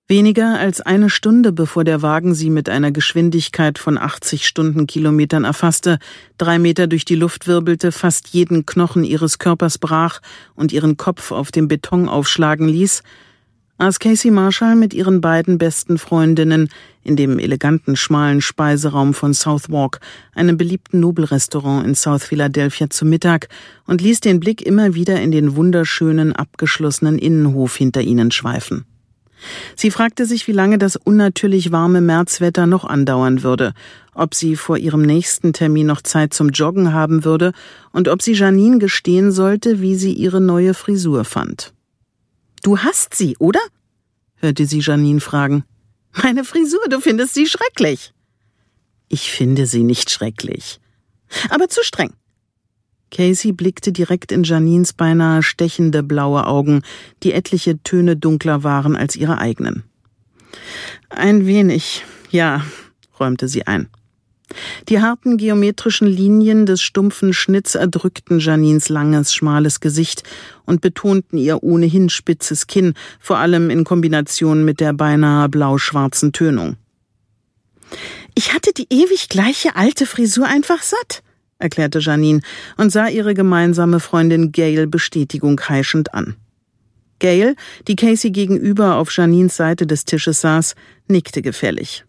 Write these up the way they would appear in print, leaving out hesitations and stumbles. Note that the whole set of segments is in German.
Weniger als eine Stunde bevor der Wagen sie mit einer Geschwindigkeit von 80 Stundenkilometern erfasste, 3 Meter durch die Luft wirbelte, fast jeden Knochen ihres Körpers brach und ihren Kopf auf dem Beton aufschlagen ließ, aß Casey Marshall mit ihren beiden besten Freundinnen in dem eleganten, schmalen Speiseraum von Southwark, einem beliebten Nobelrestaurant in South Philadelphia, zu Mittag und ließ den Blick immer wieder in den wunderschönen, abgeschlossenen Innenhof hinter ihnen schweifen. Sie fragte sich, wie lange das unnatürlich warme Märzwetter noch andauern würde, ob sie vor ihrem nächsten Termin noch Zeit zum Joggen haben würde und ob sie Janine gestehen sollte, wie sie ihre neue Frisur fand. »Du hasst sie, oder?« hörte sie Janine fragen. »Meine Frisur, du findest sie schrecklich.« »Ich finde sie nicht schrecklich. Aber zu streng.« Casey blickte direkt in Janines beinahe stechende blaue Augen, die etliche Töne dunkler waren als ihre eigenen. »Ein wenig, ja«, räumte sie ein. Die harten geometrischen Linien des stumpfen Schnitts erdrückten Janines langes, schmales Gesicht und betonten ihr ohnehin spitzes Kinn, vor allem in Kombination mit der beinahe blau-schwarzen Tönung. »Ich hatte die ewig gleiche alte Frisur einfach satt«, erklärte Janine und sah ihre gemeinsame Freundin Gail Bestätigung heischend an. Gail, die Casey gegenüber auf Janines Seite des Tisches saß, nickte gefällig.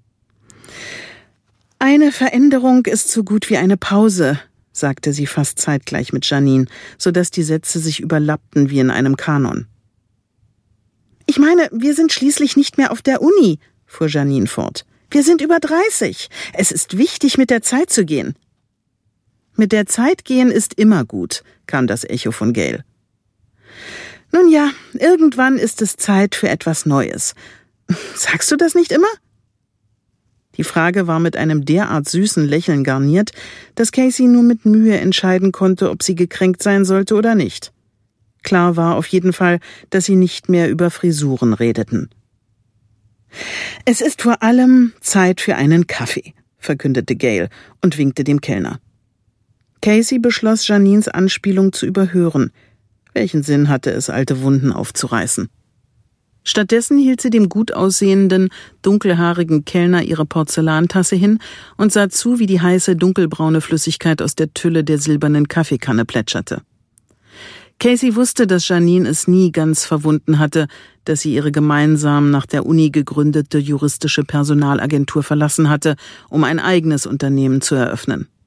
»Eine Veränderung ist so gut wie eine Pause«, sagte sie fast zeitgleich mit Janine, so dass die Sätze sich überlappten wie in einem Kanon. »Ich meine, wir sind schließlich nicht mehr auf der Uni«, fuhr Janine fort. »Wir sind über 30. Es ist wichtig, mit der Zeit zu gehen.« »Mit der Zeit gehen ist immer gut«, kam das Echo von Gail. »Nun ja, irgendwann ist es Zeit für etwas Neues. Sagst du das nicht immer?« Die Frage war mit einem derart süßen Lächeln garniert, dass Casey nur mit Mühe entscheiden konnte, ob sie gekränkt sein sollte oder nicht. Klar war auf jeden Fall, dass sie nicht mehr über Frisuren redeten. »Es ist vor allem Zeit für einen Kaffee«, verkündete Gail und winkte dem Kellner. Casey beschloss, Janines Anspielung zu überhören. Welchen Sinn hatte es, alte Wunden aufzureißen? Stattdessen hielt sie dem gut aussehenden, dunkelhaarigen Kellner ihre Porzellantasse hin und sah zu, wie die heiße, dunkelbraune Flüssigkeit aus der Tülle der silbernen Kaffeekanne plätscherte. Casey wusste, dass Janine es nie ganz verwunden hatte, dass sie ihre gemeinsam nach der Uni gegründete juristische Personalagentur verlassen hatte, um ein eigenes Unternehmen zu eröffnen.